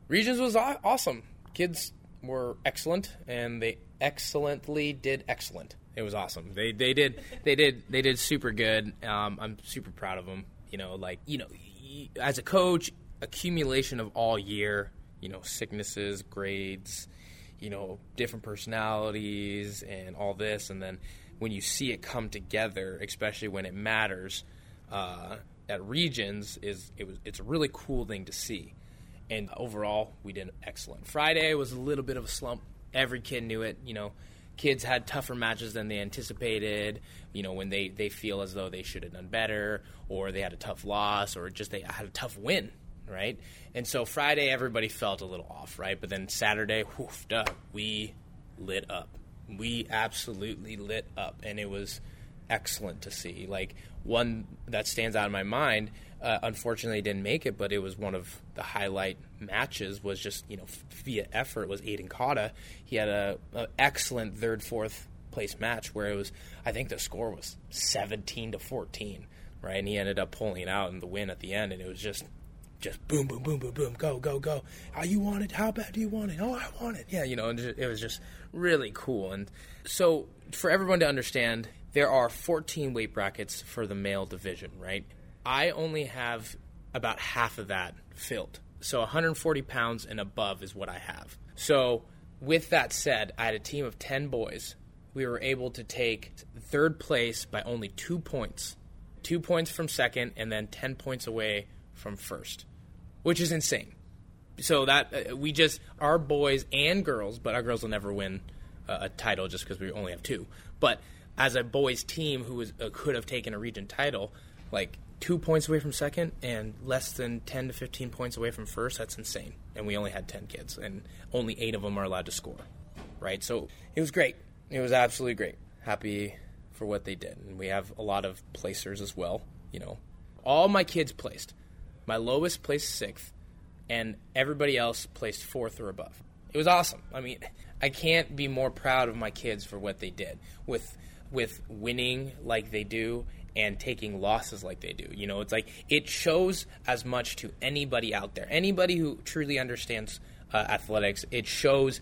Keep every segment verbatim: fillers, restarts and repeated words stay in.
Regions was aw- awesome. Kids were excellent, and they excellently did excellent. It was awesome. They they did they did they did super good. Um, I'm super proud of them. You know, like you know, as a coach, accumulation of all year. You know, sicknesses, grades, you know, different personalities, and all this, and then when you see it come together, especially when it matters, uh, at Regions, is it was it's a really cool thing to see. And overall, we did excellent. Friday was a little bit of a slump. Every kid knew it. You know, kids had tougher matches than they anticipated, you know, when they, they feel as though they should have done better, or they had a tough loss, or just they had a tough win, right? And so Friday, everybody felt a little off, right? But then Saturday, whoof, duh, we lit up. We absolutely lit up, and it was excellent to see. Like, one that stands out in my mind, uh, unfortunately didn't make it, but it was one of the highlight matches, was just, you know, via effort, was Aiden Cotta. He had a, a excellent third, fourth place match where it was, I think the score was seventeen to fourteen, right? And he ended up pulling it out in the win at the end, and it was just, just boom, boom, boom, boom, boom, go, go, go. Oh, you want it? How bad do you want it? Oh, I want it. Yeah, you know, and it was just really cool. And so for everyone to understand, there are fourteen weight brackets for the male division, right? I only have about half of that filled. So one hundred forty pounds and above is what I have. So with that said, I had a team of ten boys. We were able to take third place by only two points. Two points from second, and then ten points away from first, which is insane. So that uh, we just, our boys and girls, but our girls will never win uh, a title just because we only have two. But as a boys team who was, uh, could have taken a region title, like two points away from second and less than ten to fifteen points away from first, that's insane. And we only had ten kids, and only eight of them are allowed to score, right? So it was great. It was absolutely great. Happy for what they did. And we have a lot of placers as well, you know. All my kids placed. My lowest placed sixth, and everybody else placed fourth or above. It was awesome. I mean, I can't be more proud of my kids for what they did with with winning like they do and taking losses like they do. You know, it's like it shows as much to anybody out there, anybody who truly understands uh, athletics. It shows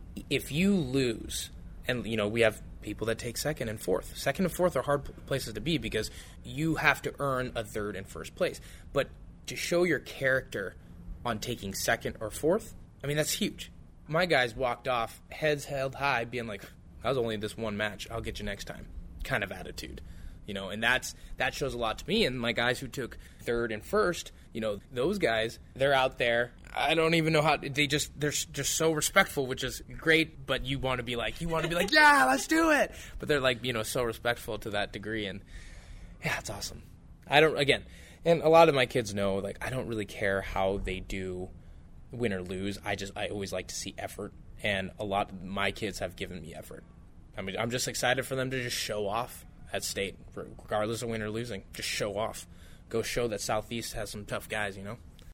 if you lose, and, you know, we have people that take second and fourth. Second and fourth are hard places to be because you have to earn a third and first place. But to show your character on taking second or fourth, I mean, that's huge. My guys walked off, heads held high, being like, that was only this one match, I'll get you next time, kind of attitude. You know, and that's that shows a lot to me. And my guys who took third and first, you know, those guys, they're out there. I don't even know how they just they're just so respectful, which is great. But you want to be like, you want to be like, yeah, let's do it. But they're like, you know, so respectful to that degree. And yeah, it's awesome. I don't again, and a lot of my kids know, like, I don't really care how they do, win or lose. I just I always like to see effort, and a lot of my kids have given me effort. I mean, I'm just excited for them to just show off at state, regardless of win or losing. Just show off. Go show that Southeast has some tough guys, you know?